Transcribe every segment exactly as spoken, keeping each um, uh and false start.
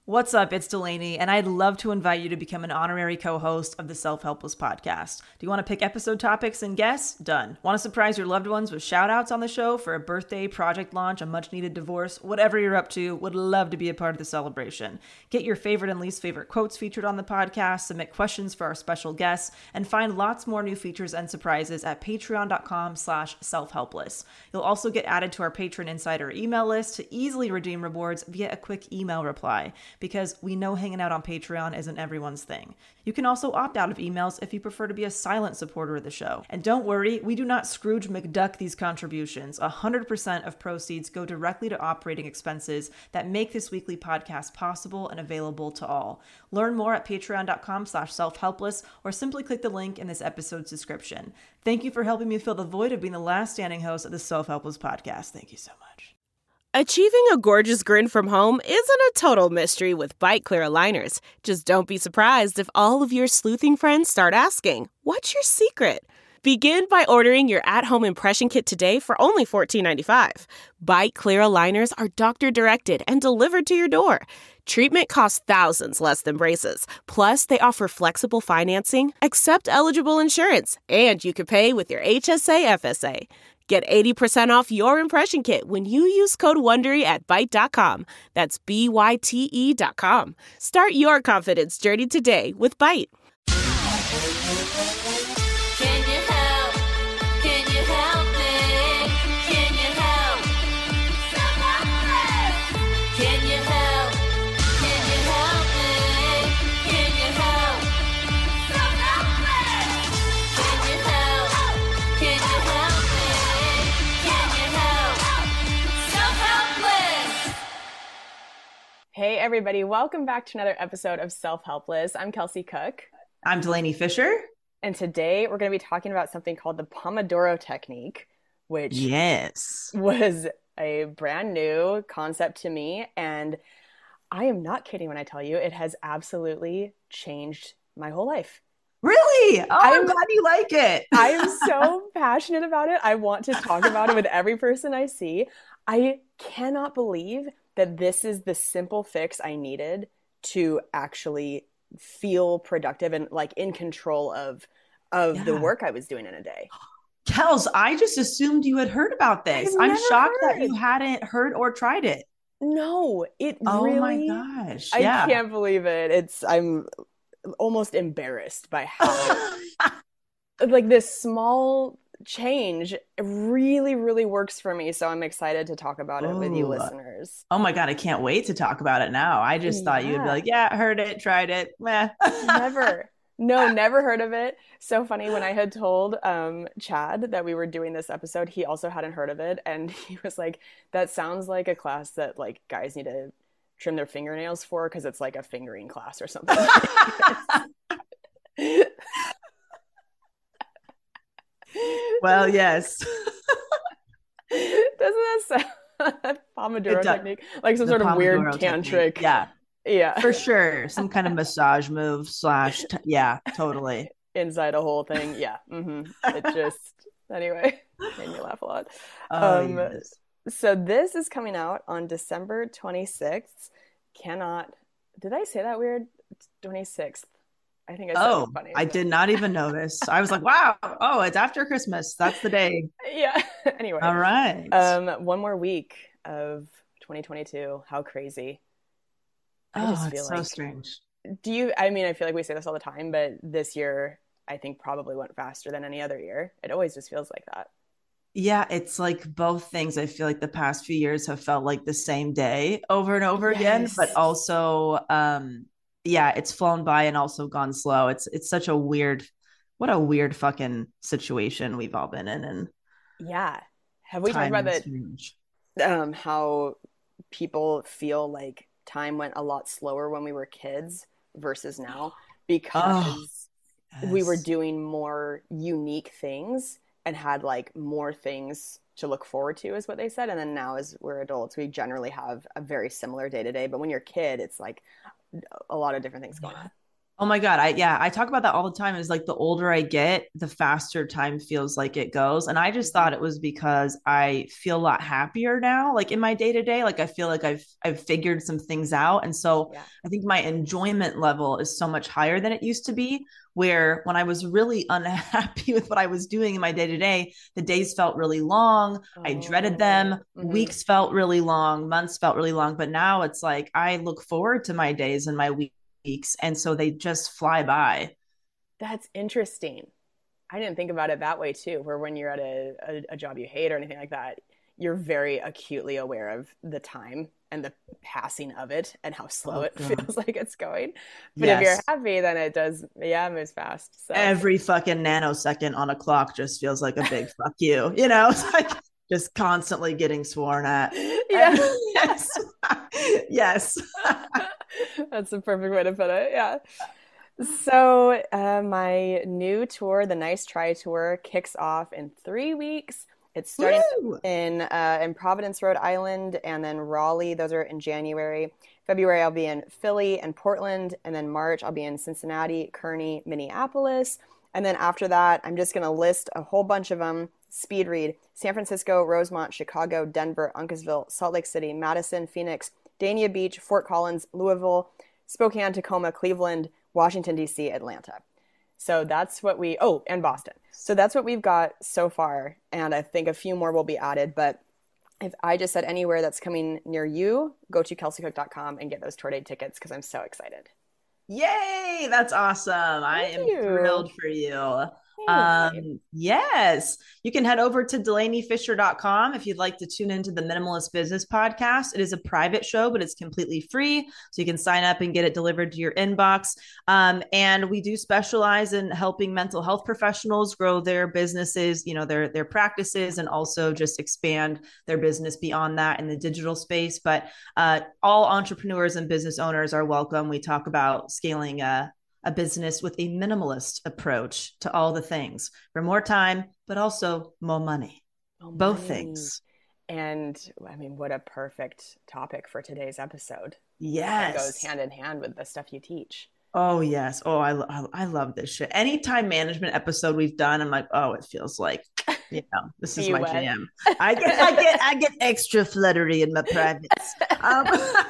What's up? It's Delaney, and I'd love to invite you to become an honorary co-host of the Self-Helpless podcast. Do you want to pick episode topics and guests? Done. Want to surprise your loved ones with shout-outs on the show for a birthday, project launch, a much-needed divorce, whatever you're up to? Would love to be a part of the celebration. Get your favorite and least favorite quotes featured on the podcast, submit questions for our special guests, and find lots more new features and surprises at patreon.com slash self-helpless. You'll also get added to our Patron Insider email list to easily redeem rewards via a quick email reply, because we know hanging out on Patreon isn't everyone's thing. You can also opt out of emails if you prefer to be a silent supporter of the show. And don't worry, we do not Scrooge McDuck these contributions. one hundred percent of proceeds go directly to operating expenses that make this weekly podcast possible and available to all. Learn more at patreon.com slash self-helpless or simply click the link in this episode's description. Thank you for helping me fill the void of being the last standing host of the Self-Helpless podcast. Thank you so much. Achieving a gorgeous grin from home isn't a total mystery with Byte Clear aligners. Just don't be surprised if all of your sleuthing friends start asking, "What's your secret?" Begin by ordering your at-home impression kit today for only fourteen ninety-five. Byte Clear aligners are doctor-directed and delivered to your door. Treatment costs thousands less than braces. Plus, they offer flexible financing, accept eligible insurance, and you can pay with your H S A F S A. Get eighty percent off your impression kit when you use code WONDERY at byte dot com. That's B Y T E dot com. Start your confidence journey today with Byte. Can you help? Can you help me? Can you help? Self-helpless! Can you help? Can you help me? Can you help? Self-helpless! Can you help? Can you help me? Can you help? Self-helpless! Hey everybody, welcome back to another episode of Self-Helpless. I'm Kelsey Cook. I'm Delaney Fisher. And today we're going to be talking about something called the Pomodoro Technique, which Yes. was a brand new concept to me. And I am not kidding when I tell you it has absolutely changed my whole life. Really? Oh, I'm, I'm- glad you like it. I am so passionate about it. I want to talk about it with every person I see. I cannot believe that this is the simple fix I needed to actually feel productive and like in control of of Yeah. the work I was doing in a day. Kels, I just assumed you had heard about this. I've I'm never shocked heard. that you hadn't heard or tried it. No, it Oh really my gosh. I Yeah. can't believe it. It's I'm almost embarrassed by how like this small change really really works for me, so I'm excited to talk about it with you Ooh. listeners. Oh my God, I can't wait to talk about it now. I just thought you'd be Yeah. like, yeah, heard it, tried it. Meh. Never. No, never heard of it. So funny, when I had told um, Chad that we were doing this episode, he also hadn't heard of it. And he was like, that sounds like a class that like guys need to trim their fingernails for because it's like a fingering class or something. Well, yes. Doesn't that sound Pomodoro It does. technique? Like some The sort of weird Pomodoro technique. tantric. Yeah, Yeah. for sure. Some kind of massage move slash, t- yeah, totally. Inside a whole thing. Yeah. hmm It just, anyway, made me laugh a lot. Oh, Um, yes. So this is coming out on December twenty-sixth. Cannot, did I say that weird? It's twenty-sixth. I think I said Oh, it funny. I but- did not even notice. I was like, wow. Oh, it's after Christmas. That's the day. Yeah. Anyway. All right. Um, one more week of twenty twenty-two. How crazy. I oh, just it's feel so like, strange. do you, I mean, I feel like we say this all the time, but this year I think probably went faster than any other year. It always just feels like that. Yeah, it's like both things. I feel like the past few years have felt like the same day over and over again, Yes. but also, um, yeah, it's flown by and also gone slow. It's it's such a weird, what a weird fucking situation we've all been in, and Yeah. Have we talked time about is that? strange. Um, how people feel like time went a lot slower when we were kids versus now because we were Yes. doing more unique things and had like more things to look forward to, is what they said. And then now, as we're adults, we generally have a very similar day to day. But when you're a kid, it's like a lot of different things going on. Oh my God. I, yeah, I talk about that all the time. Is like the older I get, the faster time feels like it goes. And I just thought it was because I feel a lot happier now, like in my day to day. Like I feel like I've, I've figured some things out. And so Yeah. I think my enjoyment level is so much higher than it used to be. Where when I was really unhappy with what I was doing in my day to day, the days felt really long. I dreaded them. Oh, hmm. Weeks felt really long. Months felt really long. But now it's like I look forward to my days and my weeks weeks. And so they just fly by. That's interesting. I didn't think about it that way too, where when you're at a, a, a job you hate or anything like that, you're very acutely aware of the time and the passing of it and how slow Oh, it God. feels like it's going. But if you're Yes. happy, then it does, yeah, it moves fast. So, Every fucking nanosecond on a clock just feels like a big fuck you. You know, it's like just constantly getting sworn at. yeah, yes. yes. that's the perfect way to put it. Yeah. So, uh, my new tour, the Nice Try Tour, kicks off in three weeks. It's starting Woo! in uh, in Providence, Rhode Island, and then Raleigh. Those are in January. February, I'll be in Philly and Portland, and then March, I'll be in Cincinnati, Kearney, Minneapolis. And then after that, I'm just going to list a whole bunch of them. Speed read: San Francisco, Rosemont, Chicago, Denver, Uncasville, Salt Lake City, Madison, Phoenix, Dania Beach, Fort Collins, Louisville, Spokane, Tacoma, Cleveland, Washington, D C, Atlanta. So that's what we, oh, and Boston. So that's what we've got so far. And I think a few more will be added. But if I just said anywhere that's coming near you, go to kelsey cook dot com and get those tour date tickets because I'm so excited. Yay, that's awesome. I Thank am you. thrilled for you. Thanks, babe. Um, yes, you can head over to delaney fisher dot com if you'd like to tune into the Minimalist Business Podcast. It is a private show, but it's completely free. So you can sign up and get it delivered to your inbox. Um, and we do specialize in helping mental health professionals grow their businesses, you know, their their practices, and also just expand their business beyond that in the digital space. But uh, all entrepreneurs and business owners are welcome. We talk about scaling a, a business with a minimalist approach to all the things for more time, but also more money. Oh, Both money. things. And I mean, what a perfect topic for today's episode. That goes Yes. hand in hand with the stuff you teach. Oh, yes. Oh, I, I, I love this shit. Any time management episode we've done, I'm like, oh, it feels like, you know, this is You my wet. jam. I get, I get, I get extra fluttery in my privates. Um,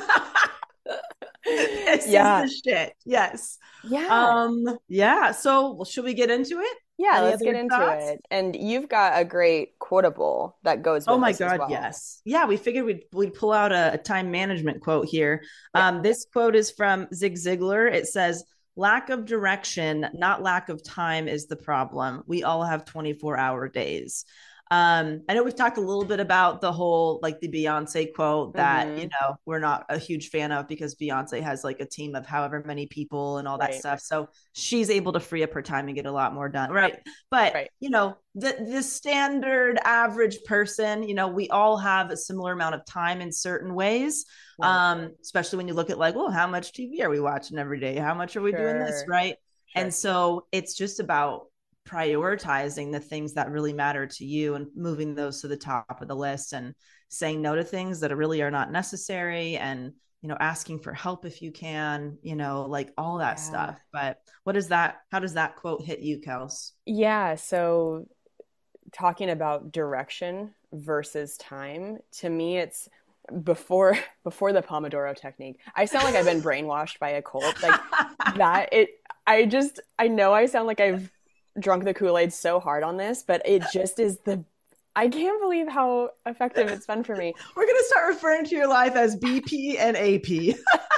this Yeah. is the shit. Yes. Yeah. Um, yeah. So well, should we get into it? Yeah, Any let's get other into thoughts? it. And you've got a great quotable that goes Oh with my this as God, well. yes. Yeah, we figured we'd we'd pull out a, a time management quote here. Yeah. Um, this quote is from Zig Ziglar. It says, lack of direction, not lack of time is the problem. We all have twenty-four hour days. Um, I know we've talked a little bit about the whole like the Beyonce quote that, you hmm know, we're not a huge fan of because Beyonce has like a team of however many people and all that Right. stuff. So she's able to free up her time and get a lot more done. Right. But, Right. you know, the, the standard average person, you know, we all have a similar amount of time in certain ways. Right. Um, especially when you look at like, well, how much T V are we watching every day? How much are we doing this? Sure. Right. Sure. And so it's just about prioritizing the things that really matter to you and moving those to the top of the list and saying no to things that really are not necessary, and you know, asking for help if you can, you know, like all that Yeah. stuff. But what is that, how does that quote hit you, Kels? Yeah. So talking about direction versus time, to me, it's before before the Pomodoro technique. I sound like I've been brainwashed by a cult. Like that it I just I know I sound like I've drunk the Kool-Aid so hard on this, but it just is the I can't believe how effective it's been for me. We're going to start referring to your life as B P and A P.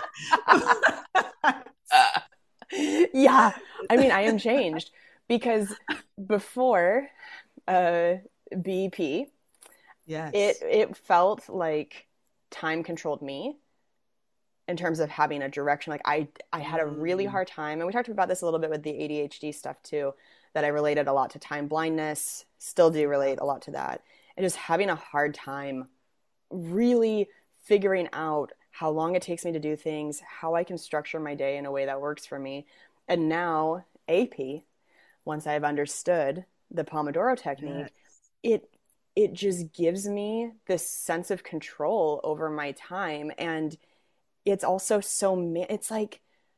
Yeah. I mean, I am changed because before uh B P, Yes. it it felt like time controlled me in terms of having a direction. Like I I had a really Mm. hard time, and we talked about this a little bit with the A D H D stuff too, that I related a lot to time blindness, still do relate a lot to that. And just having a hard time really figuring out how long it takes me to do things, how I can structure my day in a way that works for me. And now A P, once I've understood the Pomodoro technique, Yes. it it just gives me this sense of control over my time. And it's also so ma- it's like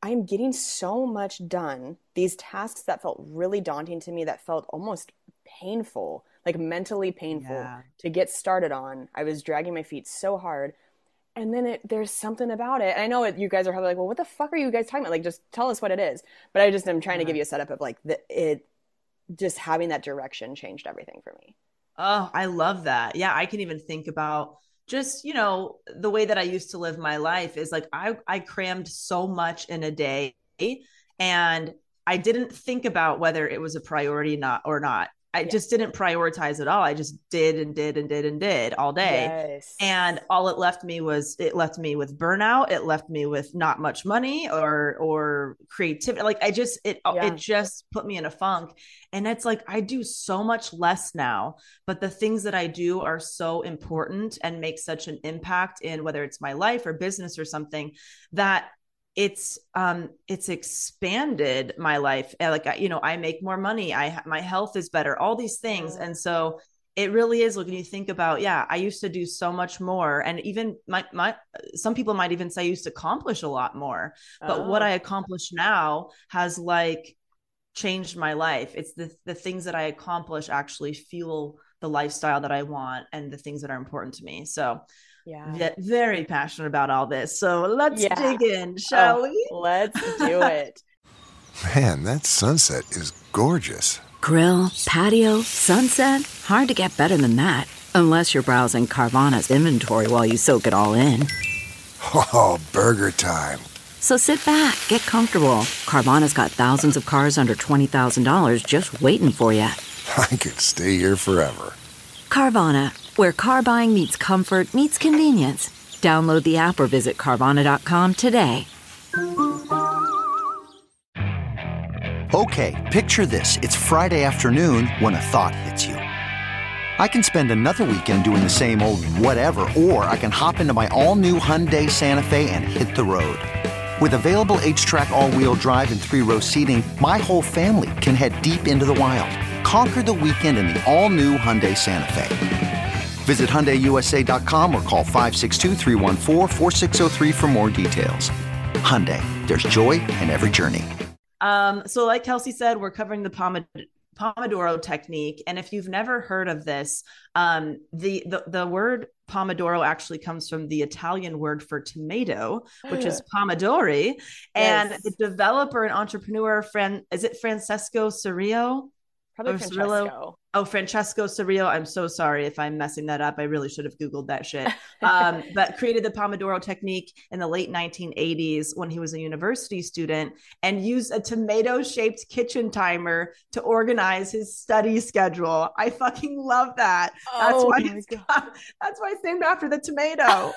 I'm getting so much done. These tasks that felt really daunting to me, that felt almost painful, like mentally painful Yeah. to get started on. I was dragging my feet so hard. And then it, there's something about it. And I know it, you guys are probably like, well, what the fuck are you guys talking about? Like, just tell us what it is. But I just am trying to Yeah. give you a setup of like the, it, just having that direction changed everything for me. Oh, I love that. Yeah, I can even think about just, you know, the way that I used to live my life is like I I crammed so much in a day and I didn't think about whether it was a priority not or not. I Yeah. just didn't prioritize at all. I just did and did and did and did all day. Yes. And all it left me was it left me with burnout. It left me with not much money or or creativity. Like I just it Yeah. it just put me in a funk. And it's like I do so much less now, but the things that I do are so important and make such an impact in whether it's my life or business or something that it's um it's expanded my life. And like you know, I make more money. I my health is better. All these things, Yeah. and so it really is. Like when you think about, yeah, I used to do so much more, and even my my some people might even say I used to accomplish a lot more. But what Oh. I accomplish now has like changed my life. It's the the things that I accomplish actually fuel the lifestyle that I want and the things that are important to me. So Yeah. ve- very passionate about all this. So let's Yeah. dig in, shall Oh, we? let's do it. Man, that sunset is gorgeous. Grill, patio, sunset. Hard to get better than that. Unless you're browsing Carvana's inventory while you soak it all in. Oh, burger time. So sit back, get comfortable. Carvana's got thousands of cars under twenty thousand dollars just waiting for you. I could stay here forever. Carvana, where car buying meets comfort, meets convenience. Download the app or visit Carvana dot com today. Okay, picture this. It's Friday afternoon when a thought hits you. I can spend another weekend doing the same old whatever, or I can hop into my all-new Hyundai Santa Fe and hit the road. With available H-Track all-wheel drive and three-row seating, my whole family can head deep into the wild. Conquer the weekend in the all-new Hyundai Santa Fe. Visit Hyundai U S A dot com or call five six two, three one four, four six zero three for more details. Hyundai, there's joy in every journey. Um, so like Kelsey said, we're covering the Pomod- Pomodoro technique. And if you've never heard of this, um, the, the, the word Pomodoro actually comes from the Italian word for tomato, which is pomodori. And Yes. the developer and entrepreneur, Fran, is it Francesco Cirillo? Probably Or Francesco. Cirillo? Oh, Francesco Cirillo. I'm so sorry if I'm messing that up. I really should have Googled that shit. Um, but created the Pomodoro technique in the late nineteen eighties when he was a university student and used a tomato shaped kitchen timer to organize his study schedule. I fucking love that. That's Oh why my it's God. got- that's why it's named after the tomato.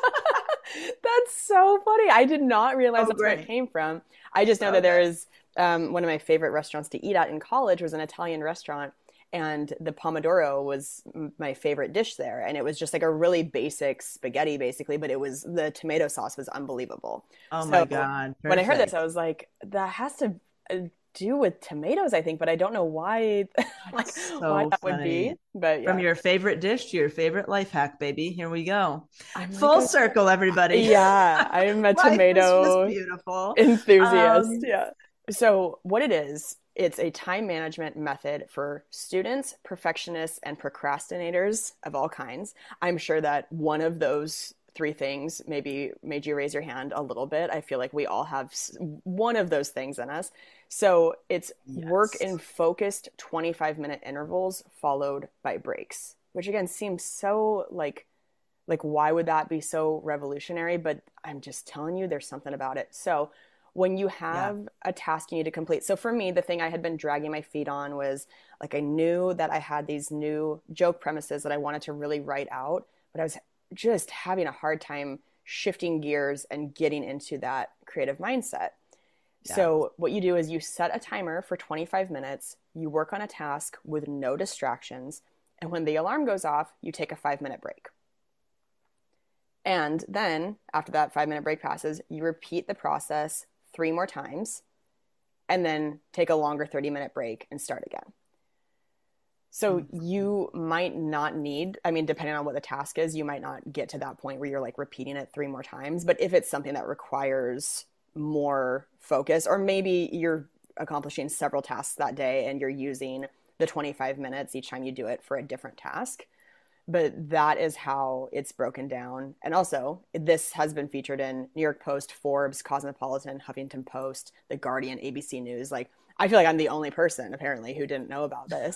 That's so funny. I did not realize Oh, that's where great. it came from. I just know So that there is um, one of my favorite restaurants to eat at in college was an Italian restaurant, and the pomodoro was m- my favorite dish there. And it was just like a really basic spaghetti, basically, but it was the tomato sauce was unbelievable. Oh my So, God. When I heard Perfect. this, I was like, that has to uh, do with tomatoes, I think, but I don't know why, like, so why that would be. funny. But yeah, From your favorite dish to your favorite life hack, baby. Here we go. I'm like Full a- circle, everybody. Yeah, I'm a Life is tomato just beautiful. enthusiast. Um, Yeah. So what it is, it's a time management method for students, perfectionists, and procrastinators of all kinds. I'm sure that one of those three things maybe made you raise your hand a little bit. I feel like we all have s- one of those things in us. So it's work Yes. in focused twenty-five minute intervals followed by breaks, which again seems so like like why would that be so revolutionary? But I'm just telling you, there's something about it. So when you have a task you need to complete, so for me, the thing I had been dragging my feet on was like I knew that I had these new joke premises that I wanted to really write out, but I was just having a hard time shifting gears and getting into that creative mindset. So what you do is you set a timer for twenty-five minutes, you work on a task with no distractions, and when the alarm goes off, you take a five minute break. And then after that five minute break passes, you repeat the process three more times and then take a longer thirty minute break and start again. So you might not need, I mean, depending on what the task is, you might not get to that point where you're like repeating it three more times. But if it's something that requires more focus, or maybe you're accomplishing several tasks that day and you're using the twenty-five minutes each time you do it for a different task. But that is how it's broken down. And also, this has been featured in New York Post, Forbes, Cosmopolitan, Huffington Post, The Guardian, A B C News. Like, I feel like I'm the only person apparently who didn't know about this.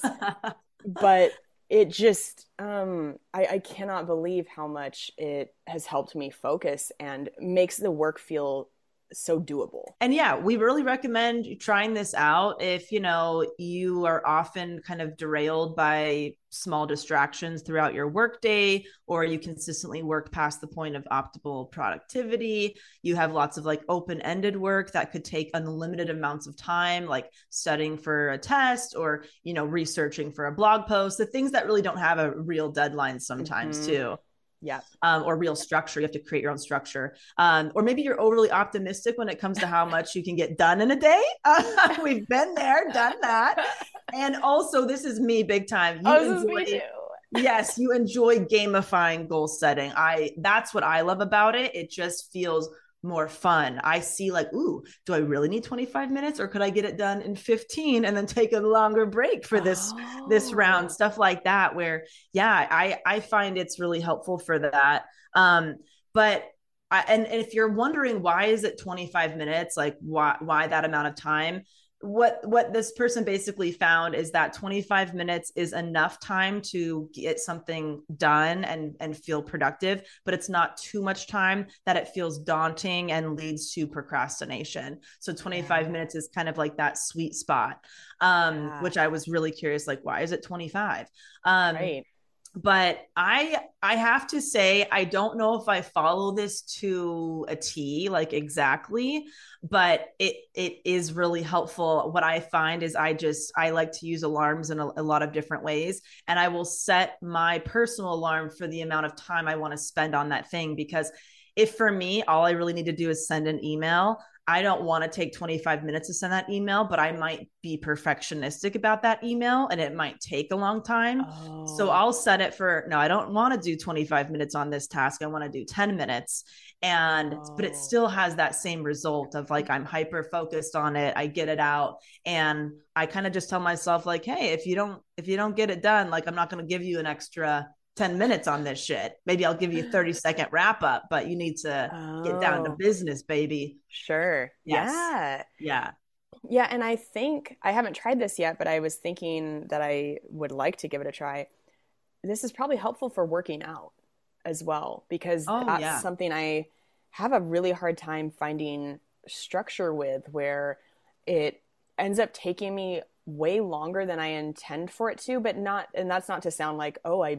But it just, um, I, I cannot believe how much it has helped me focus and makes the work feel so doable. And yeah, we really recommend trying this out if, you know, you are often kind of derailed by small distractions throughout your workday, or you consistently work past the point of optimal productivity. You have lots of like open-ended work that could take unlimited amounts of time, like studying for a test or, you know, researching for a blog post, the things that really don't have a real deadline sometimes mm-hmm. too. Yeah. Um, or real structure. You have to create your own structure. Um, or maybe you're overly optimistic when it comes to how much you can get done in a day. Uh, we've been there, done that. And also, this is me big time. You oh, this enjoy, is me too. Yes, you enjoy gamifying goal setting. I that's what I love about it. It just feels more fun. I see like, ooh, do I really need twenty-five minutes, or could I get it done in fifteen and then take a longer break for this oh. this round? Stuff like that, where yeah, I I find it's really helpful for that. Um, but I, and, and if you're wondering why is it twenty-five minutes, like why why that amount of time? What what this person basically found is that twenty-five minutes is enough time to get something done and and feel productive, but it's not too much time that it feels daunting and leads to procrastination. So twenty-five yeah. minutes is kind of like that sweet spot, um, yeah. which I was really curious, like, why is it twenty-five? Um, right. But I I have to say, I don't know if I follow this to a T, like exactly, but it it is really helpful. What I find is I just, I like to use alarms in a, a lot of different ways. And I will set my personal alarm for the amount of time I want to spend on that thing. Because if for me, all I really need to do is send an email, I don't want to take twenty-five minutes to send that email, but I might be perfectionistic about that email and it might take a long time. Oh. So I'll set it for, no, I don't want to do twenty-five minutes on this task. I want to do ten minutes. And, oh. but it still has that same result of like, I'm hyper focused on it. I get it out. And I kind of just tell myself like, hey, if you don't, if you don't get it done, like, I'm not going to give you an extra ten minutes on this shit. Maybe I'll give you a thirty second wrap up, but you need to oh. get down to business, baby. Sure. Yes. Yeah. Yeah. Yeah. And I think I haven't tried this yet, but I was thinking that I would like to give it a try. This is probably helpful for working out as well, because oh, that's yeah. something I have a really hard time finding structure with, where it ends up taking me way longer than I intend for it to, but not, and that's not to sound like, oh, I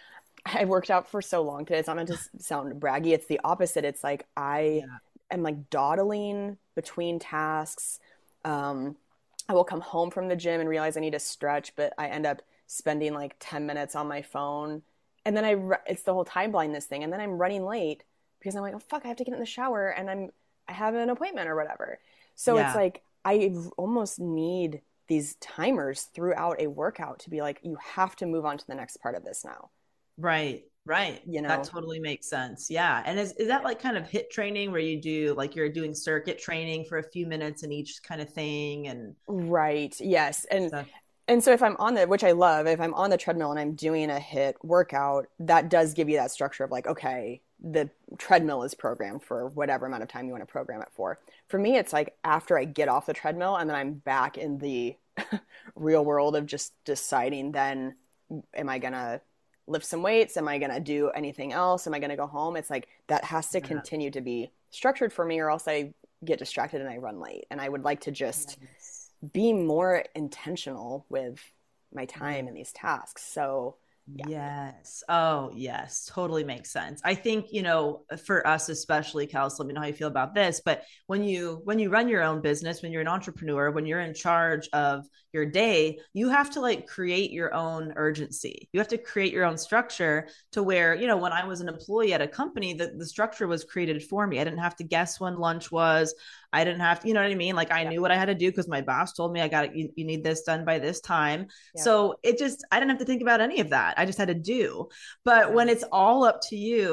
I worked out for so long today. It's not meant to sound braggy. It's the opposite. It's like I yeah. am like dawdling between tasks. Um, I will come home from the gym and realize I need to stretch, but I end up spending like ten minutes on my phone. And then I, it's the whole time blindness thing. And then I'm running late because I'm like, oh fuck, I have to get in the shower and I'm, I have an appointment or whatever. So yeah. it's like, I almost need these timers throughout a workout to be like, you have to move on to the next part of this now. Right. Right. You know, that totally makes sense. Yeah. And is, is that like kind of HIIT training where you do like, you're doing circuit training for a few minutes in each kind of thing? And right. Yes. And, stuff. and so if I'm on the, which I love, if I'm on the treadmill and I'm doing a HIIT workout, that does give you that structure of like, okay, the treadmill is programmed for whatever amount of time you want to program it for. For me, it's like after I get off the treadmill and then I'm back in the real world of just deciding, then am I going to lift some weights? Am I going to do anything else? Am I going to go home? It's like that has to continue to be structured for me, or else I get distracted and I run late. And I would like to just nice. be more intentional with my time in these tasks. So yeah. Yes. Oh, yes. Totally makes sense. I think, you know, for us, especially, Kels, let me know how you feel about this, but when you, when you run your own business, when you're an entrepreneur, when you're in charge of your day, you have to like create your own urgency. You have to create your own structure to where, you know, when I was an employee at a company, the, the structure was created for me. I didn't have to guess when lunch was. I didn't have to, you know what I mean? Like I yeah. knew what I had to do because my boss told me I got you, you need this done by this time. Yeah. So it just, I didn't have to think about any of that. I just had to do. But when it's all up to you,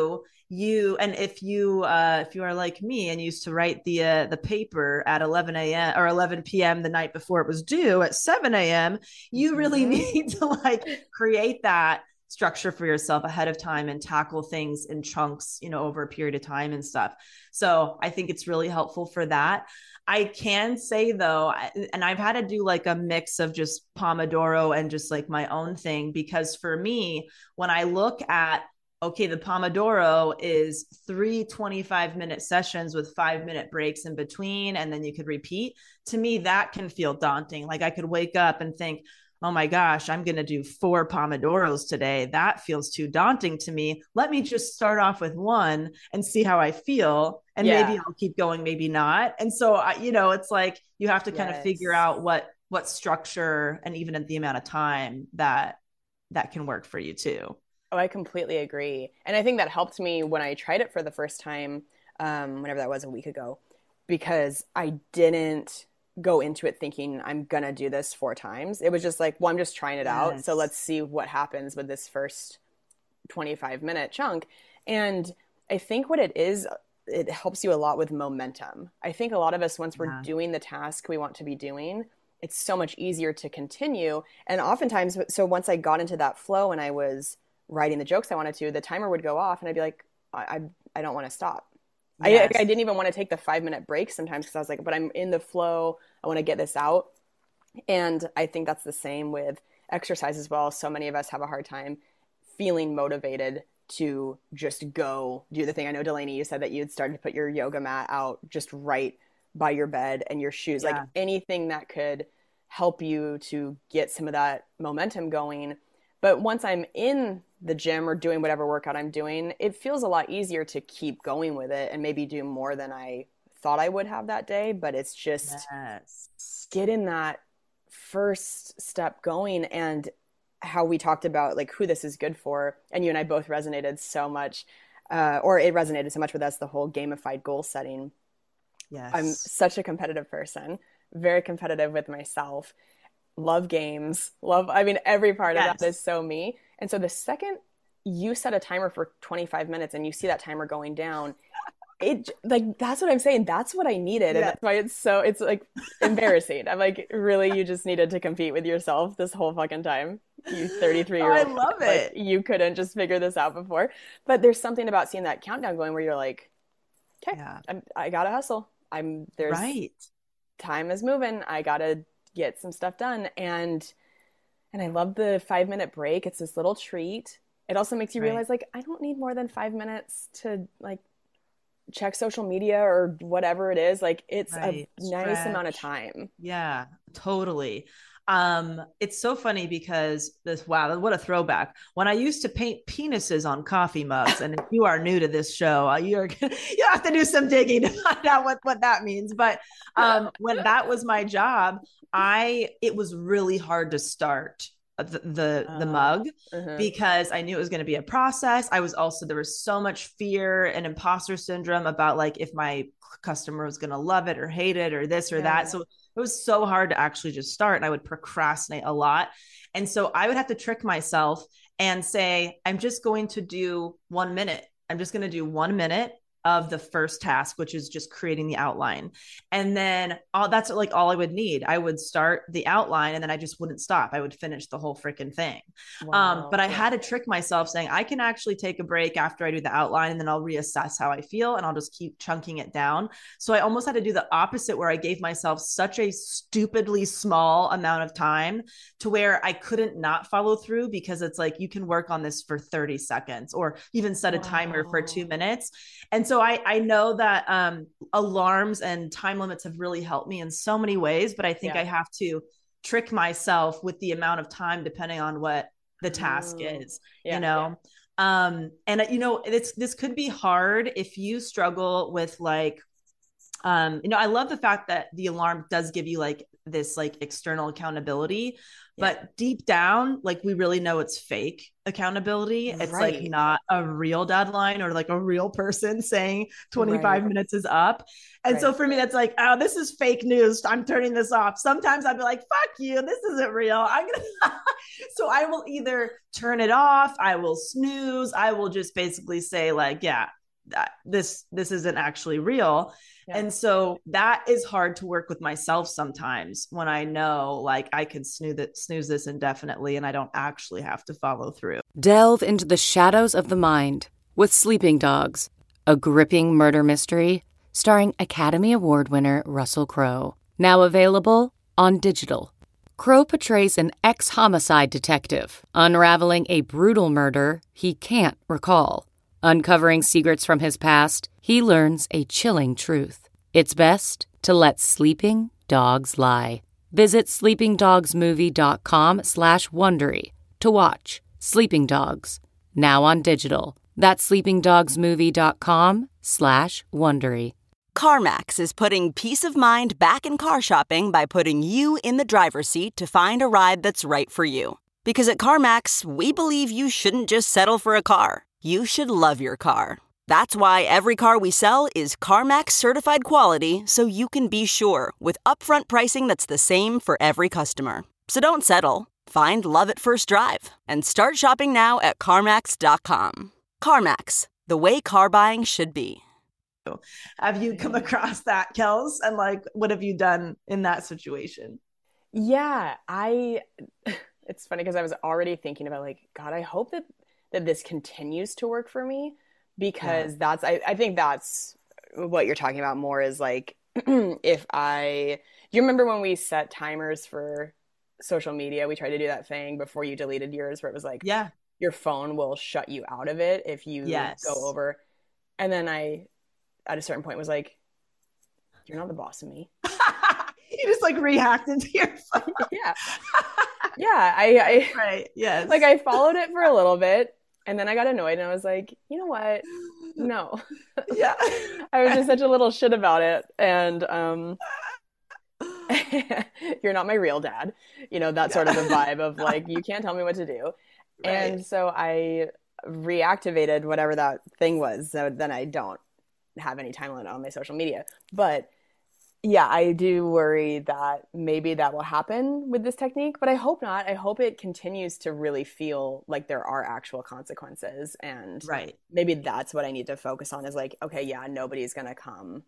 you, and if you uh if you are like me and used to write the uh, the paper at eleven a.m. or eleven p.m. the night before it was due at seven a.m., you really Mhm. need to like create that structure for yourself ahead of time and tackle things in chunks, you know, over a period of time and stuff. So I think it's really helpful for that. I can say though, and I've had to do like a mix of just Pomodoro and just like my own thing, because for me, when I look at, okay, the Pomodoro is three twenty-five minute sessions with five minute breaks in between, and then you could repeat. To me, that can feel daunting. Like I could wake up and think, oh my gosh, I'm going to do four Pomodoros today. That feels too daunting to me. Let me just start off with one and see how I feel. And Yeah. maybe I'll keep going, maybe not. And so, I, you know, it's like you have to kind Yes. of figure out what, what structure and even at the amount of time that that can work for you too. Oh, I completely agree. And I think that helped me when I tried it for the first time, um, whenever that was, a week ago, because I didn't go into it thinking I'm going to do this four times. It was just like, well, I'm just trying it out. So Yes. let's see what happens with this first twenty-five minute chunk. And I think what it is, it helps you a lot with momentum. I think a lot of us, once we're Yeah. doing the task we want to be doing, it's so much easier to continue. And oftentimes, so once I got into that flow and I was writing the jokes I wanted to, the timer would go off and I'd be like, I, I, I don't want to stop. Yes. I, I didn't even want to take the five minute break sometimes because I was like, but I'm in the flow. I want to get this out. And I think that's the same with exercise as well. So many of us have a hard time feeling motivated to just go do the thing. I know, Delaney, you said that you had started to put your yoga mat out just right by your bed and your shoes, Yeah. like anything that could help you to get some of that momentum going. But once I'm in the gym or doing whatever workout I'm doing, it feels a lot easier to keep going with it and maybe do more than I thought I would have that day. But it's just Yes. getting that first step going, and how we talked about like who this is good for. And you and I both resonated so much, uh, or it resonated so much with us, the whole gamified goal setting. Yes. I'm such a competitive person, very competitive with myself, love games, love, I mean, every part of that Yes. is so me. And so the second you set a timer for twenty-five minutes and you see that timer going down, it like, that's what I'm saying. That's what I needed. And Yes. that's why it's so, it's like embarrassing. I'm like, really, you just needed to compete with yourself this whole fucking time. You thirty-three year I old. love it. You couldn't just figure this out before. But there's something about seeing that countdown going where you're like, okay, Yeah. I'm, I gotta hustle. I'm there's Right. time is moving. I gotta get some stuff done. And and I love the five minute break. It's this little treat. It also makes you Right. realize like I don't need more than five minutes to like check social media or whatever it is. Like it's Right. a nice amount of Stretch. time. Yeah, totally. Um, it's so funny because this, wow, what a throwback. When I used to paint penises on coffee mugs, and if you are new to this show, uh, you're you have to do some digging to find out what, what that means. But um, when that was my job, I it was really hard to start the the, the Oh. mug Mhm. because I knew it was going to be a process. I was also, there was so much fear and imposter syndrome about like if my customer was going to love it or hate it or this or Yeah. that. So it was so hard to actually just start, and I would procrastinate a lot. And so I would have to trick myself and say, I'm just going to do one minute. I'm just going to do one minute of the first task, which is just creating the outline. And then all that's like all I would need. I would start the outline and then I just wouldn't stop. I would finish the whole freaking thing. Um, Wow. but I Yeah. had to trick myself saying I can actually take a break after I do the outline and then I'll reassess how I feel and I'll just keep chunking it down. So I almost had to do the opposite, where I gave myself such a stupidly small amount of time to where I couldn't not follow through, because it's like you can work on this for thirty seconds or even set a timer for Wow. two minutes. And so I, I know that um, alarms and time limits have really helped me in so many ways, but I think Yeah. I have to trick myself with the amount of time depending on what the task Mm. is, Yeah, you know? Um, and uh, you know, it's, this could be hard if you struggle with like, um, you know, I love the fact that the alarm does give you like this like external accountability, but deep down, like we really know it's fake accountability. It's like Right. not a real deadline or like a real person saying twenty-five Right. minutes is up. And so Right. for me, that's like, oh, this is fake news. I'm turning this off. Sometimes I'd be like, fuck you. This isn't real. I'm gonna. So I will either turn it off. I will snooze. I will just basically say like, yeah, that this this isn't actually real. Yeah. And so that is hard to work with myself sometimes when I know like I could snooze it, snooze this indefinitely and I don't actually have to follow through. Delve into the shadows of the mind with Sleeping Dogs, a gripping murder mystery starring Academy Award winner Russell Crowe. Now available on digital. Crowe portrays an ex-homicide detective unraveling a brutal murder he can't recall. Uncovering secrets from his past, he learns a chilling truth. It's best to let sleeping dogs lie. Visit sleepingdogsmovie.com slash Wondery to watch Sleeping Dogs, now on digital. That's sleepingdogsmovie.com slash Wondery. CarMax is putting peace of mind back in car shopping by putting you in the driver's seat to find a ride that's right for you. Because at CarMax, we believe you shouldn't just settle for a car. You should love your car. That's why every car we sell is CarMax certified quality, so you can be sure with upfront pricing that's the same for every customer. So don't settle. Find love at first drive and start shopping now at CarMax dot com. CarMax, the way car buying should be. Have you come across that, Kels? And like, what have you done in that situation? Yeah, I, it's funny because I was already thinking about like, God, I hope that, that this continues to work for me because yeah. that's, I, I think that's what you're talking about more is like, if I, do you remember when we set timers for social media? We tried to do that thing before you deleted yours where it was like, yeah, your phone will shut you out of it if you yes. go over. And then I, at a certain point was like, you're not the boss of me. You just like rehacked into your phone. Yeah. Yeah. I, I right. Yes. Like I followed it for a little bit and then I got annoyed and I was like, you know what? No. Yeah. I was just such a little shit about it. And um you're not my real dad. You know, that yeah. sort of a vibe of like, you can't tell me what to do. Right. And so I reactivated whatever that thing was. So then I don't have any time limit on my social media. But yeah, I do worry that maybe that will happen with this technique, but I hope not. I hope it continues to really feel like there are actual consequences. And right. maybe that's what I need to focus on is like, okay, yeah, nobody's going to come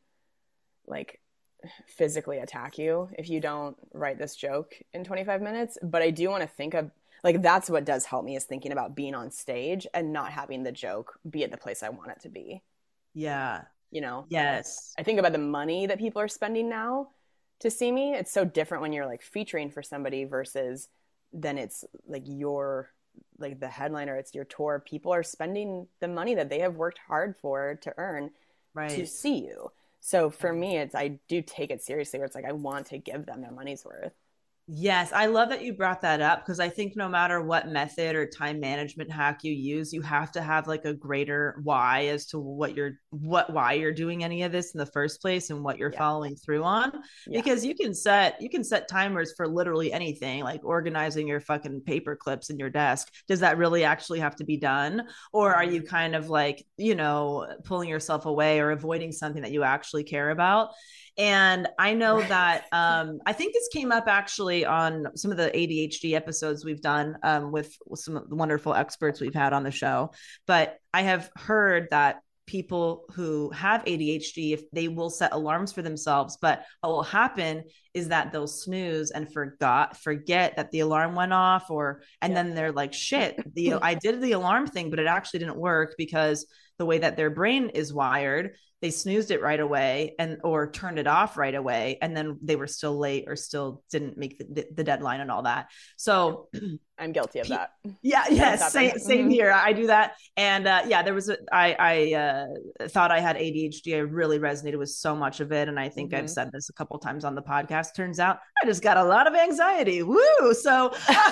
like physically attack you if you don't write this joke in twenty-five minutes. But I do want to think of like, that's what does help me is thinking about being on stage and not having the joke be at the place I want it to be. Yeah. You know? Yes. I think about the money that people are spending now to see me. It's so different when you're like featuring for somebody versus then it's like your, like the headliner, it's your tour. People are spending the money that they have worked hard for to earn right. to see you. So for me, it's, I do take it seriously where it's like, I want to give them their money's worth. Yes, I love that you brought that up because I think no matter what method or time management hack you use, you have to have like a greater why as to what you're what why you're doing any of this in the first place and what you're yeah. following through on. Yeah. Because you can set you can set timers for literally anything, like organizing your fucking paper clips in your desk. Does that really actually have to be done? Or are you kind of like, you know, pulling yourself away or avoiding something that you actually care about? And I know that um, I think this came up actually on some of the A D H D episodes we've done um, with, with some of the wonderful experts we've had on the show. But I have heard that people who have A D H D, if they will set alarms for themselves, but what will happen is that they'll snooze and forgot, forget that the alarm went off or, and yeah. then they're like, shit, the, I did the alarm thing, but it actually didn't work because the way that their brain is wired, they snoozed it right away and or turned it off right away. And then they were still late or still didn't make the, the deadline and all that. So I'm guilty of that. Yeah. Yes. Same, same here. I do that. And uh, yeah, there was, a, I, I uh, thought I had A D H D. I really resonated with so much of it. And I think mm-hmm. I've said this a couple times on the podcast. Turns out I just got a lot of anxiety. Woo. So,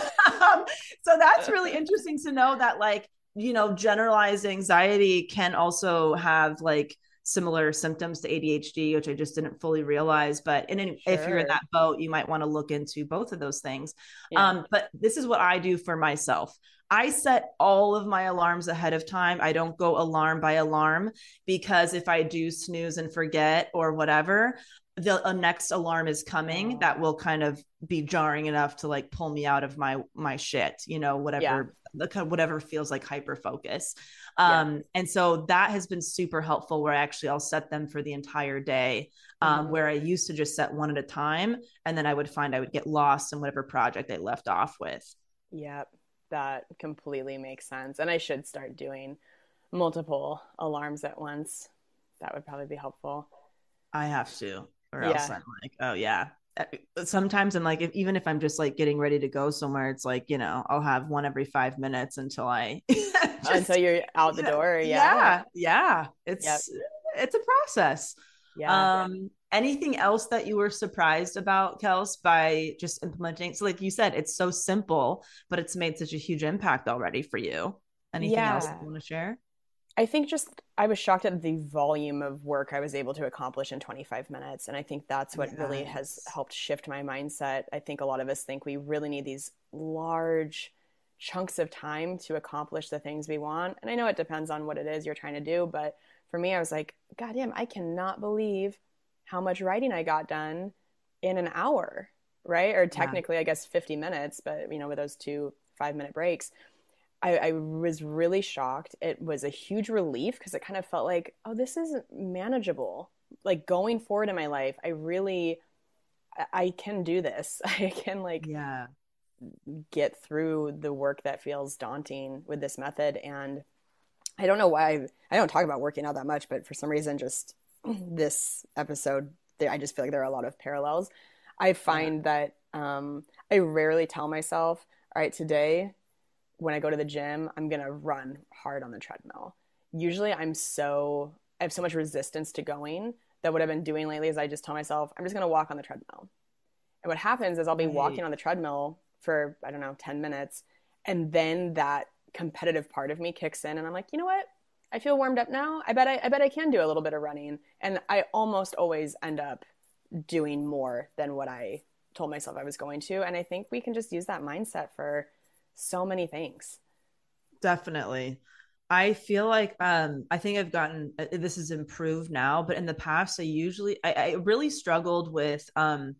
um, so that's really interesting to know that like, you know, generalized anxiety can also have like similar symptoms to A D H D, which I just didn't fully realize. But in any, sure. if you're in that boat, you might want to look into both of those things. Yeah. Um, but this is what I do for myself. I set all of my alarms ahead of time. I don't go alarm by alarm, because if I do snooze and forget or whatever, the a next alarm is coming Oh. that will kind of be jarring enough to like pull me out of my my shit, you know, whatever the kind of whatever feels like hyper focus. Um, Yeah. and so that has been super helpful, where actually I'll set them for the entire day. Um, Mhm. where I used to just set one at a time, and then I would find I would get lost in whatever project I left off with. Yep, that completely makes sense. And I should start doing multiple alarms at once. That would probably be helpful. I have to, or Yeah. else I'm like, oh yeah. Uh, Sometimes I'm like, if, even if I'm just like getting ready to go somewhere, it's like, you know, I'll have one every five minutes until I just, Until you're out the door. Yeah. yeah, yeah. It's Yep. it's a process. Yeah. Um, anything else that you were surprised about, Kels, by just implementing? So, like you said, it's so simple, but it's made such a huge impact already for you. Anything else that Yeah. you want to share? I think just I was shocked at the volume of work I was able to accomplish in twenty-five minutes. And I think that's what really has Yes. helped shift my mindset. I think a lot of us think we really need these large chunks of time to accomplish the things we want. And I know it depends on what it is you're trying to do, but for me, I was like, God damn, I cannot believe how much writing I got done in an hour, right? Or technically, I guess fifty minutes, but you know, with those two five minute breaks. I, I was really shocked. It was a huge relief because it kind of felt like, oh, this is manageable. Like going forward in my life, I really, I, I can do this. I can like Yeah. get through the work that feels daunting with this method. And I don't know why I, I don't talk about working out that much, but for some reason, just this episode, there, I just feel like there are a lot of parallels. I find that um, I rarely tell myself, all right, today when I go to the gym, I'm going to run hard on the treadmill. Usually I'm so, I have so much resistance to going that what I've been doing lately is I just tell myself, I'm just going to walk on the treadmill. And what happens is I'll be Right. walking on the treadmill for, I don't know, ten minutes. And then that competitive part of me kicks in and I'm like, you know what? I feel warmed up now. I bet I, I bet I can do a little bit of running. And I almost always end up doing more than what I told myself I was going to. And I think we can just use that mindset for so many things. Definitely. I feel like um I think I've gotten uh, this is improved now, but in the past I usually I, I really struggled with um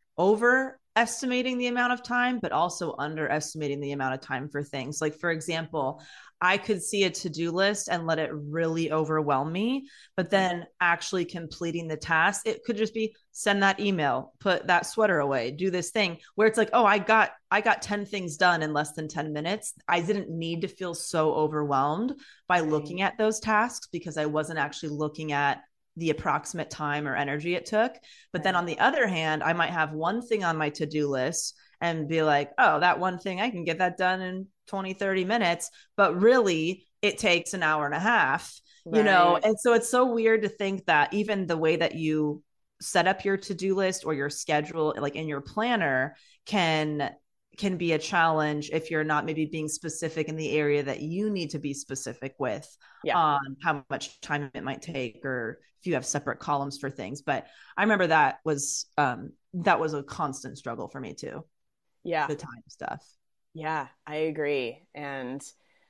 overestimating the amount of time, but also underestimating the amount of time for things. Like, for example, I could see a to-do list and let it really overwhelm me, but then actually completing the task, it could just be send that email, put that sweater away, do this thing, where it's like, oh, I got I got ten things done in less than ten minutes. I didn't need to feel so overwhelmed by looking at those tasks because I wasn't actually looking at the approximate time or energy it took. But then on the other hand, I might have one thing on my to-do list and be like, oh, that one thing, I can get that done in twenty, thirty minutes. But really, it takes an hour and a half, you know? Right. And so it's so weird to think that even the way that you set up your to-do list or your schedule, like in your planner, can can be a challenge if you're not maybe being specific in the area that you need to be specific with Yeah. on how much time it might take, or if you have separate columns for things. But I remember that was um that was a constant struggle for me too, Yeah. the time stuff. Yeah, I agree. And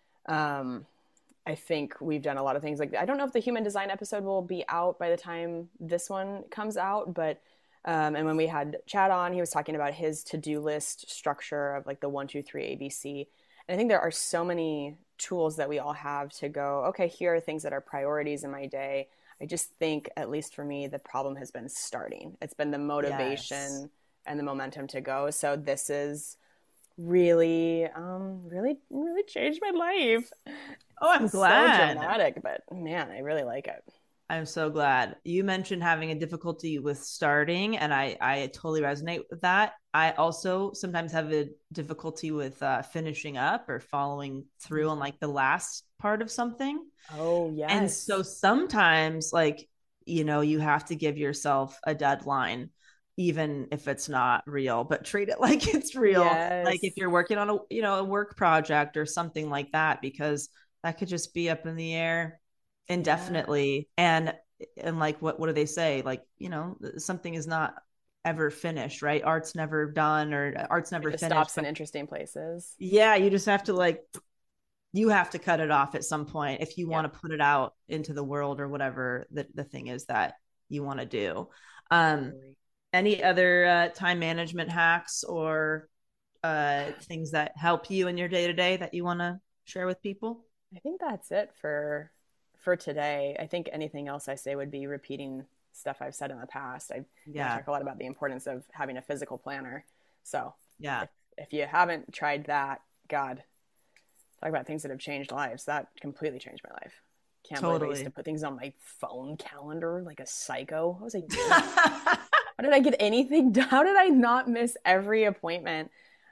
um, I think we've done a lot of things like I don't know if the human design episode will be out by the time this one comes out, but um, and when we had Chad on, he was talking about his to-do list structure of like the one, two, three A B C. And I think there are so many tools that we all have to go, okay, here are things that are priorities in my day. I just think, at least for me, the problem has been starting. It's been the motivation Yes. and the momentum to go. So this is really, um, really, really changed my life. Oh, I'm So glad. dramatic, but man, I really like it. I'm so glad. You mentioned having a difficulty with starting, and I, I totally resonate with that. I also sometimes have a difficulty with uh, finishing up or following through on like the last part of something. Oh, yes. And so sometimes, like, you know, you have to give yourself a deadline, even if it's not real, but treat it like it's real. Yes. Like if you're working on a, you know, a work project or something like that, because that could just be up in the air indefinitely. And, and like, what, what do they say? Like, you know, something is not ever finished, right? Art's never done, or art's never It just finished. stops but- in interesting places. yeah, you just have to like you have to cut it off at some point if you Yeah. want to put it out into the world or whatever the, the thing is that you want to do. Um, any other uh, time management hacks or uh, things that help you in your day to day that you want to share with people? I think that's it for for today. I think anything else I say would be repeating stuff I've said in the past. I Yeah. talk a lot about the importance of having a physical planner. So Yeah. if, if you haven't tried that, God, talk about things that have changed lives. That completely changed my life. Can't believe I used Totally. to put things on my phone calendar like a psycho. What was I doing? How did I get anything done? How did I not miss every appointment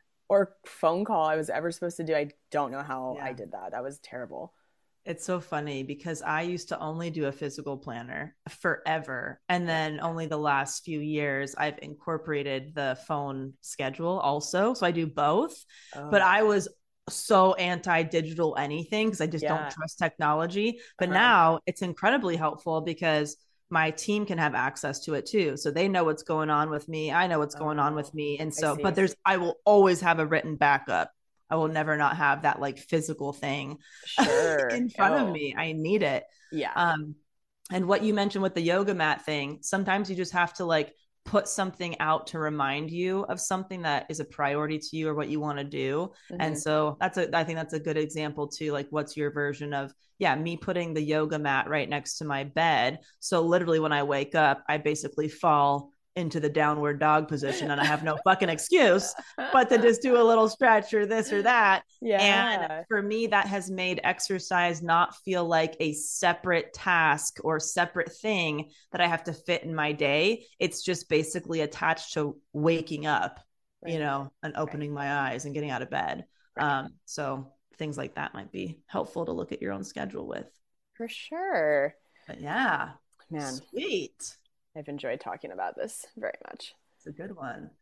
or phone call I was ever supposed to do? I don't know how Yeah. I did that. That was terrible. It's so funny because I used to only do a physical planner forever. And then only the last few years, I've incorporated the phone schedule also. So I do both. But Oh. I was so anti-digital anything because I just Yeah. don't trust technology. But Uh-huh. now it's incredibly helpful because my team can have access to it too. So they know what's going on with me. I know what's going on with Oh, me. And I so, see. but there's, I will always have a written backup. I will never not have that like physical thing Sure. in front of Oh, me. I need it. yeah. Um, and what you mentioned with the yoga mat thing, sometimes you just have to like put something out to remind you of something that is a priority to you or what you want to do. And Mhm. so that's a, I think that's a good example too. Like, what's your version of, yeah, me putting the yoga mat right next to my bed. So literally when I wake up, I basically fall into the downward dog position and I have no fucking excuse but to just do a little stretch or this or that. Yeah. And for me, that has made exercise not feel like a separate task or separate thing that I have to fit in my day. It's just basically attached to waking up, you Right. know, and opening my eyes and getting out of bed. Right. Um, so things like that might be helpful to look at your own schedule with. For sure. But yeah, Man, sweet. I've enjoyed talking about this very much. It's a good one.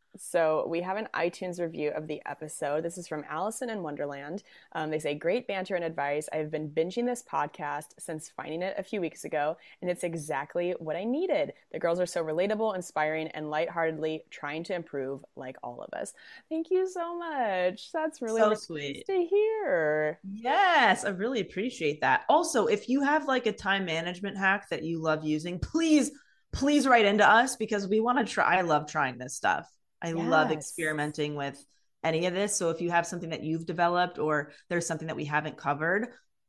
So we have an iTunes review of the episode. This is from Allison in Wonderland. Um, they say, great banter and advice. I've been binging this podcast since finding it a few weeks ago, and it's exactly what I needed. The girls are so relatable, inspiring, and lightheartedly trying to improve like all of us. Thank you so much. That's really So really sweet. nice to hear. Yes, I really appreciate that. Also, if you have like a time management hack that you love using, please, please write into us because we want to try. I love trying this stuff. I love Yes. experimenting with any of this. So if you have something that you've developed or there's something that we haven't covered,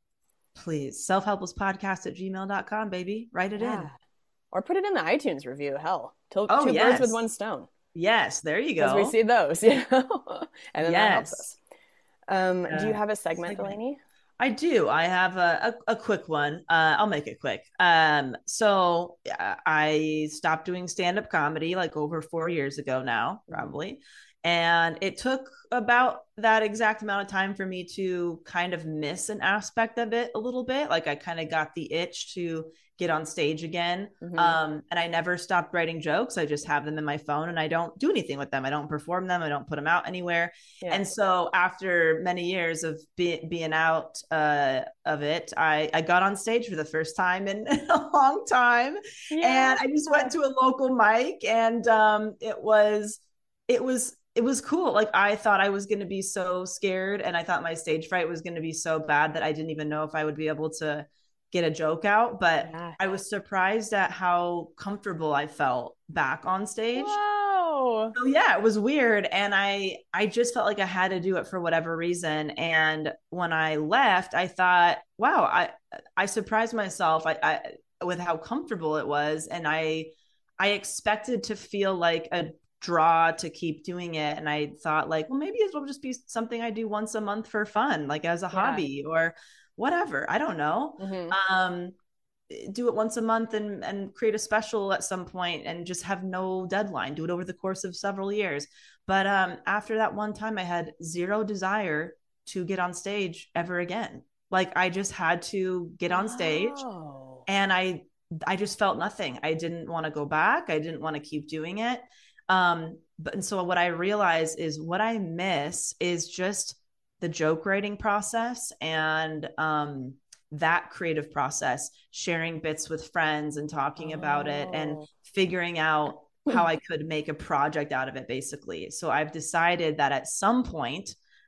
please, selfhelplesspodcast at gmail dot com, baby. Write it in. Yeah. Or put it in the iTunes review. Hell, Till, Oh, two birds with yes. one stone. Yes, there you Because go. we see those, you know? And then that helps Yes. us. Um, do you Uh, have a segment, segment. Delaney? I do. I have a, a, a quick one. Uh, I'll make it quick. Um, so uh, I stopped doing stand-up comedy like over four years ago now, probably. And it took about that exact amount of time for me to kind of miss an aspect of it a little bit. Like I kind of got the itch to get on stage again. Mhm. Um, and I never stopped writing jokes. I just have them in my phone and I don't do anything with them. I don't perform them. I don't put them out anywhere. Yeah. And so after many years of be- being out uh, of it, I, I got on stage for the first time in a long time. And I just went to a local mic and um, it was, it was, it was cool. Like I thought I was going to be so scared and I thought my stage fright was going to be so bad that I didn't even know if I would be able to get a joke out. But Yeah. I was surprised at how comfortable I felt back on stage. Wow. So yeah, it was weird. And I, I just felt like I had to do it for whatever reason. And when I left, I thought, wow, I, I surprised myself I, I, with how comfortable it was. And I, I expected to feel like a draw to keep doing it. And I thought like, well, maybe it'll just be something I do once a month for fun, like as a Yeah. hobby or whatever. I don't know. Mhm. Um, do it once a month and, and create a special at some point and just have no deadline, do it over the course of several years. But um, after that one time, I had zero desire to get on stage ever again. Like I just had to get on stage Wow. and I, I just felt nothing. I didn't want to go back. I didn't want to keep doing it. Um, but, and so what I realize is what I miss is just the joke writing process and, um, that creative process, sharing bits with friends and talking about it and Oh. figuring out how I could make a project out of it, basically. So I've decided that at some point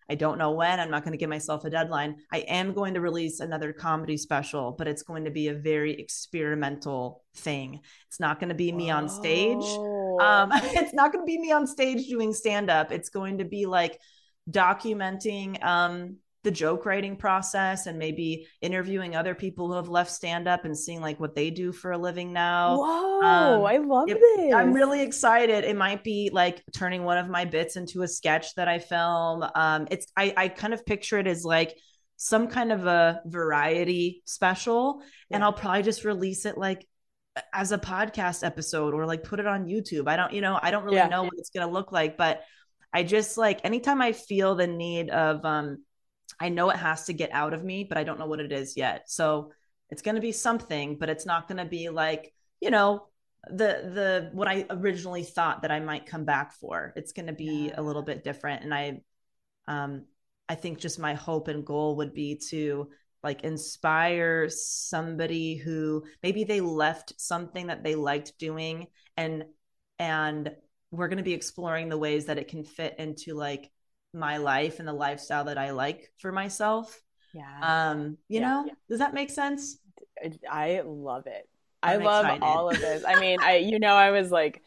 I don't know when. I'm not going to give myself a deadline. I am going to release another comedy special, but it's going to be a very experimental thing. It's not going to be me on stage. Um, it's not going to be me on stage doing stand-up. It's going to be like documenting um, the joke writing process and maybe interviewing other people who have left stand-up and seeing like what they do for a living now. Whoa, um, I love it, this. I'm really excited. It might be like turning one of my bits into a sketch that I film. Um, it's I, I kind of picture it as like some kind of a variety special, yeah. and I'll probably just release it like as a podcast episode or like put it on YouTube. I don't, you know, I don't really yeah. know what it's going to look like, but I just like anytime I feel the need of, um, I know it has to get out of me, but I don't know what it is yet. So it's going to be something, but it's not going to be like, you know, the, the, what I originally thought that I might come back for. It's going to be yeah. a little bit different. And I, um, I think just my hope and goal would be to like inspire somebody who maybe they left something that they liked doing, and, and we're going to be exploring the ways that it can fit into like my life and the lifestyle that I like for myself. Yeah. Um, you yeah, know, yeah. does that make sense? I love it. I'm I love excited. all of this. I mean, I, you know, I was like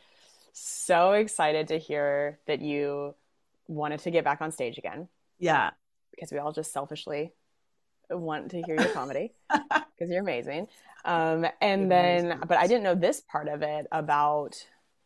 so excited to hear that you wanted to get back on stage again. Yeah. Because we all just selfishly want to hear your comedy because you're amazing. Um, and you're then, amazing. But I didn't know this part of it about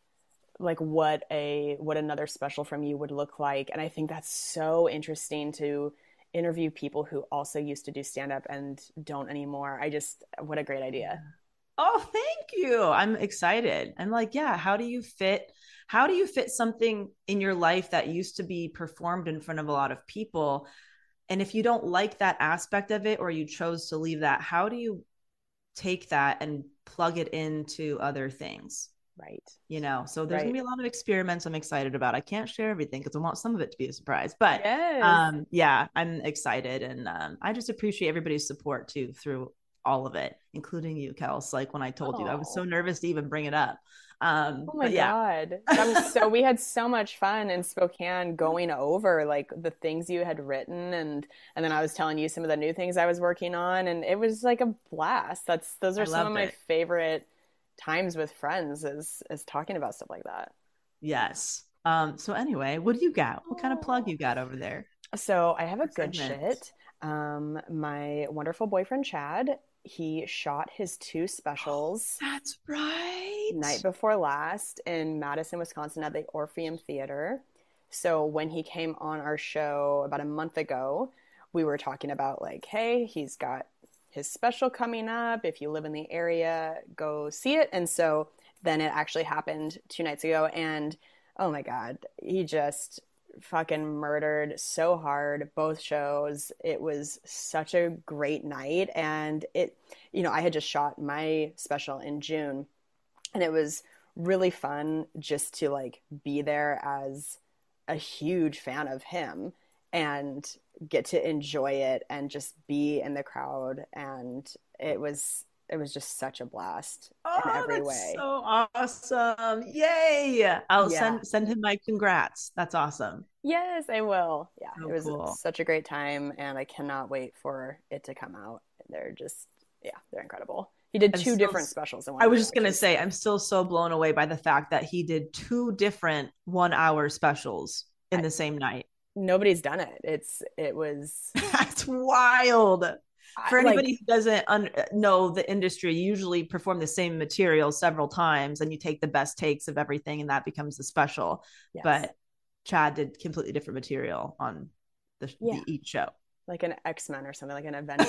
like what a what another special from you would look like. And I think that's so interesting to interview people who also used to do stand-up and don't anymore. I just, what a great idea. Oh, thank you. I'm excited. I'm like, yeah, how do you fit how do you fit something in your life that used to be performed in front of a lot of people? And if you don't like that aspect of it, or you chose to leave that, how do you take that and plug it into other things? Right. You know, so there's right. gonna be a lot of experiments I'm excited about. I can't share everything because I want some of it to be a surprise, but yes. um, yeah, I'm excited. And um, I just appreciate everybody's support too, through all of it, including you, Kels. Like when I told oh. you, I was so nervous to even bring it up. Um, oh my yeah. God. I'm so, we had so much fun in Spokane going over like the things you had written. And, and then I was telling you some of the new things I was working on, and it was like a blast. That's, those are I some of my it. favorite times with friends is is talking about stuff like that. Yes. Um so anyway, what do you got? What kind of plug you got over there? So I have a good shit. Um my wonderful boyfriend Chad, he shot his two specials. Oh, that's right. Night before last in Madison, Wisconsin at the Orpheum Theater. So when he came on our show about a month ago, we were talking about like, hey, he's got his special coming up. If you live in the area, go see it. And so then it actually happened two nights ago. And oh my God, he just fucking murdered so hard, both shows. It was such a great night. And it, you know, I had just shot my special in June, and it was really fun just to like be there as a huge fan of him and get to enjoy it and just be in the crowd. And it was, it was just such a blast oh, in every that's way. So awesome. Yay. I'll yeah. send, send him my congrats. That's awesome. Yes, I will. Yeah. So it was cool. such a great time, and I cannot wait for it to come out. They're just, yeah, they're incredible. He did I'm two still, different specials in one I was night, just going to is... say, I'm still so blown away by the fact that he did two different one hour specials in I, the same night. Nobody's done it. It's, it was. That's wild. For anybody like, who doesn't un- know the industry, you usually perform the same material several times and you take the best takes of everything and that becomes the special. Yes. But Chad did completely different material on the, yeah. the each show. Like an X-Men or something, like an Avenger.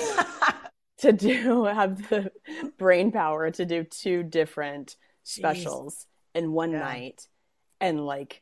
to do, have the brain power to do two different specials Jeez. in one yeah. night and like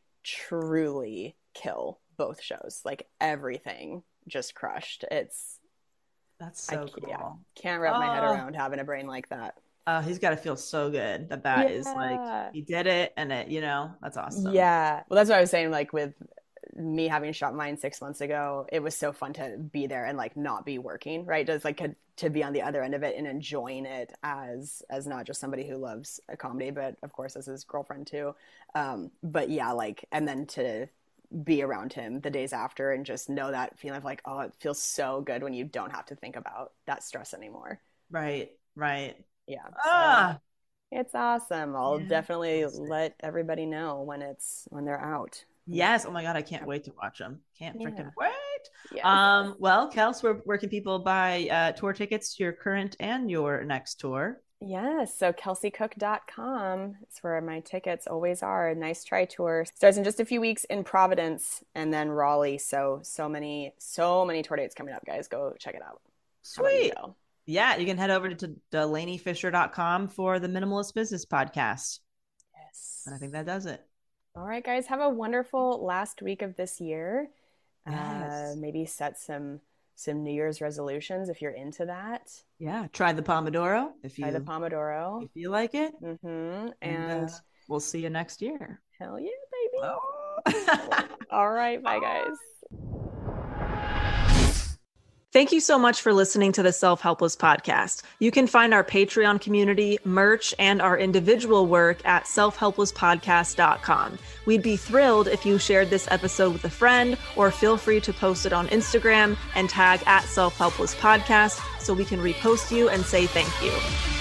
truly kill both shows. Like everything just crushed. It's That's so I, cool. Yeah, can't wrap oh. my head around having a brain like that. Uh, he's got to feel so good that that yeah. is like, he did it and it, you know, that's awesome. Yeah. Well, that's what I was saying. Like with me having shot mine six months ago, it was so fun to be there and like not be working, right? Just like to be on the other end of it and enjoying it as, as not just somebody who loves a comedy, but of course as his girlfriend too. Um, but yeah, like, and then to be around him the days after and just know that feeling of like, oh, it feels so good when you don't have to think about that stress anymore. Right, right. Yeah. Ah, so it's awesome. I'll Yeah. definitely let everybody know when it's when they're out. yes. Oh my God, I can't wait to watch them. Can't Yeah. freaking wait. Yes. Um, well, Kels, where, where can people buy uh, tour tickets to your current and your next tour? Yes, so kelsey cook dot com is where my tickets always are. Nice Try Tour starts in just a few weeks in Providence and then Raleigh. So, so many, so many tour dates coming up, guys. Go check it out. How about you, Sweet. Bill? Yeah, you can head over to delaney fisher dot com for the Minimalist Business Podcast. Yes. And I think that does it. All right, guys, have a wonderful last week of this year. Yes. Uh, maybe set some some New Year's resolutions if you're into that. Yeah, try the Pomodoro if you, Try the Pomodoro. if you like it. Mm-hmm. And, And uh, we'll see you next year. hell yeah, baby. Oh. All right, bye, guys. Thank you so much for listening to the Self Helpless Podcast. You can find our Patreon community, merch, and our individual work at self helpless podcast dot com. We'd be thrilled if you shared this episode with a friend, or feel free to post it on Instagram and tag at Self Helpless Podcast so we can repost you and say thank you.